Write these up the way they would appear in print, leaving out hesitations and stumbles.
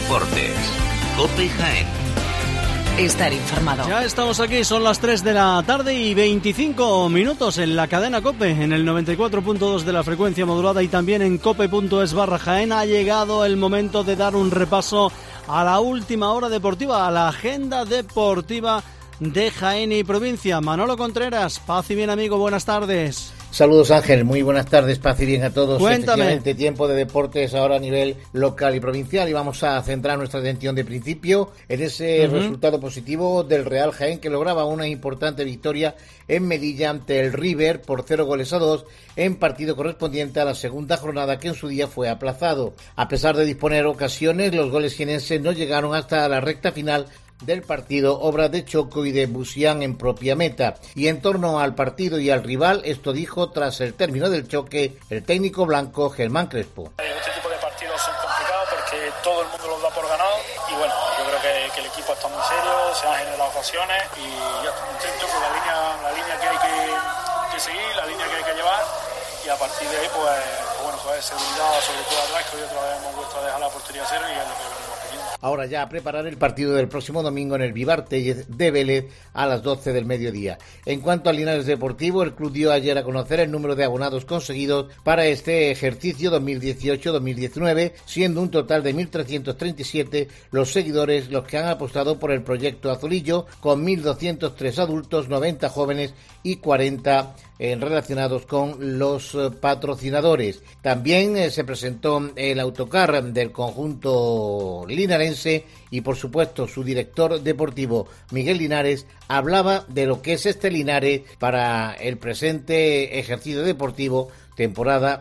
Deportes. COPE Jaén. Estar informado. Ya estamos aquí, son las 3 de la tarde y 25 minutos en la cadena COPE, en el 94.2 de la frecuencia modulada y también en cope.es/Jaén. Ha llegado el momento de dar un repaso a la última hora deportiva, a la agenda deportiva de Jaén y provincia. Manolo Contreras, paz y bien amigo, buenas tardes. Saludos Ángel, muy buenas tardes, paz y bien a todos. Cuéntame. Efectivamente, tiempo de deportes ahora a nivel local y provincial y vamos a centrar nuestra atención de principio en ese resultado positivo del Real Jaén, que lograba una importante victoria en Melilla ante el River por 0-2 en partido correspondiente a la segunda jornada, que en su día fue aplazado. A pesar de disponer ocasiones, los goles jienenses no llegaron hasta la recta final del partido, obra de Choco y de Busián en propia meta. Y en torno al partido y al rival, esto dijo tras el término del choque el técnico blanco Germán Crespo. Este tipo de partidos son complicados porque todo el mundo los da por ganado y bueno, yo creo que el equipo está muy serio, se han generado ocasiones y ya estoy contento con la línea que hay que seguir, la línea que hay que llevar y a partir de ahí pues seguridad sobre todo atrás, que hoy otra vez hemos vuelto a dejar la portería cero y es lo que venimos pidiendo. Ahora ya a preparar el partido del próximo domingo en el Vivar Tellez de Vélez a las 12 del mediodía. En cuanto al Linares Deportivo, el club dio ayer a conocer el número de abonados conseguidos para este ejercicio 2018-2019, siendo un total de 1.337 los seguidores los que han apostado por el proyecto azulillo, con 1.203 adultos, 90 jóvenes y 40 relacionados con los patrocinadores. También se presentó el autocar del conjunto linarense y por supuesto su director deportivo Miguel Linares hablaba de lo que es este Linares para el presente ejercicio deportivo temporada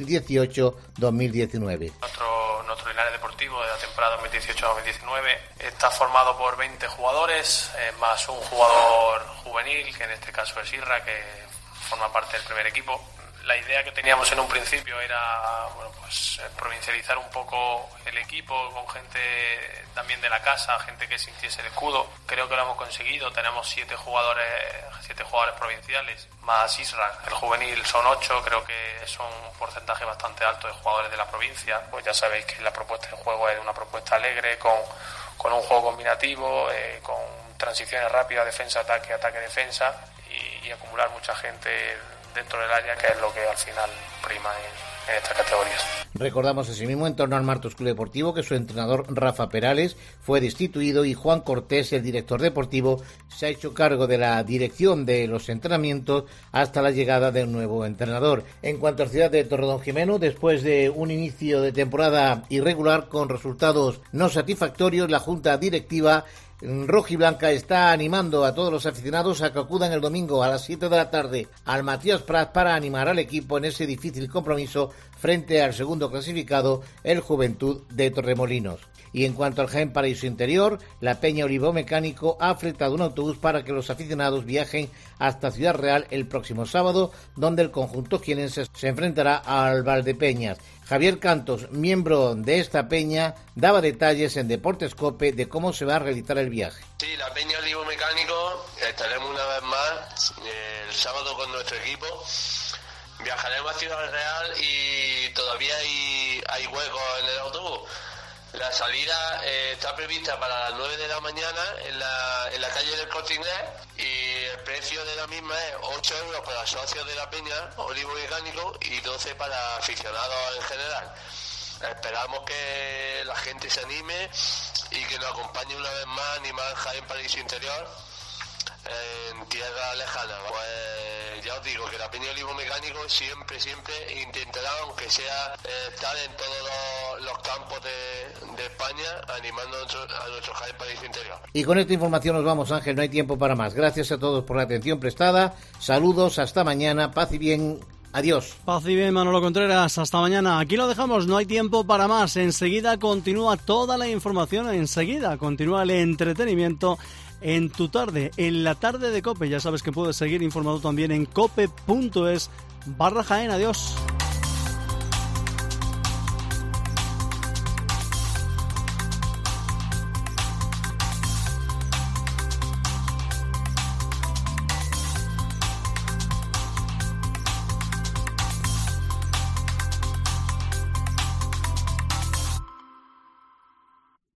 2018-2019. Nuestro Linares Deportivo de la temporada 2018-2019 está formado por 20 jugadores, más un jugador juvenil, que en este caso es Isra, que forma parte del primer equipo. La idea que teníamos en un principio era provincializar un poco el equipo con gente también de la casa, gente que sintiese el escudo. Creo que lo hemos conseguido. Tenemos 7 jugadores provinciales, más Isra, el juvenil son 8, creo que es un porcentaje bastante alto de jugadores de la provincia. Pues ya sabéis que la propuesta de juego es una propuesta alegre, con un juego combinativo, con transiciones rápidas, defensa-ataque, ataque-defensa y acumular mucha gente dentro del área, que es lo que al final prima en estas categorías. Recordamos asimismo en torno al Martos Club Deportivo que su entrenador Rafa Perales fue destituido y Juan Cortés, el director deportivo, se ha hecho cargo de la dirección de los entrenamientos hasta la llegada del nuevo entrenador. En cuanto a Ciudad de Torredonjimeno, después de un inicio de temporada irregular con resultados no satisfactorios, la junta directiva rojiblanca está animando a todos los aficionados a que acudan el domingo a las 7 de la tarde al Matías Prats para animar al equipo en ese difícil compromiso frente al segundo clasificado, el Juventud de Torremolinos. Y en cuanto al Jaén Paraíso Interior, la Peña Olivo Mecánico ha fletado un autobús para que los aficionados viajen hasta Ciudad Real el próximo sábado, donde el conjunto jienense se enfrentará al Valdepeñas. Javier Cantos, miembro de esta peña, daba detalles en Deportes COPE de cómo se va a realizar el viaje. Sí, la Peña Olivo Mecánico, estaremos una vez más el sábado con nuestro equipo. Viajaremos a Ciudad Real y todavía hay huecos en el autobús. La salida está prevista para las 9 de la mañana en la calle del Corte Inglés y el precio de la misma es 8 euros para socios de la Peña Olivo Mecánico y 12 para aficionados en general. Esperamos que la gente se anime y que nos acompañe una vez más a animar Jaén Paraíso Interior en tierra lejana. Pues ya os digo que la Peña Olivo Mecánico siempre intentará, aunque sea, estar en todos los campos de España animando a nuestro Jaén Paraíso Interior. Y con esta información nos vamos, Ángel, no hay tiempo para más. Gracias a todos por la atención prestada, saludos, hasta mañana, paz y bien. Adiós. Paz y bien, Manolo Contreras. Hasta mañana. Aquí lo dejamos, no hay tiempo para más. Enseguida continúa toda la información, enseguida continúa el entretenimiento en tu tarde, en la tarde de COPE. Ya sabes que puedes seguir informado también en cope.es/Jaén. Adiós.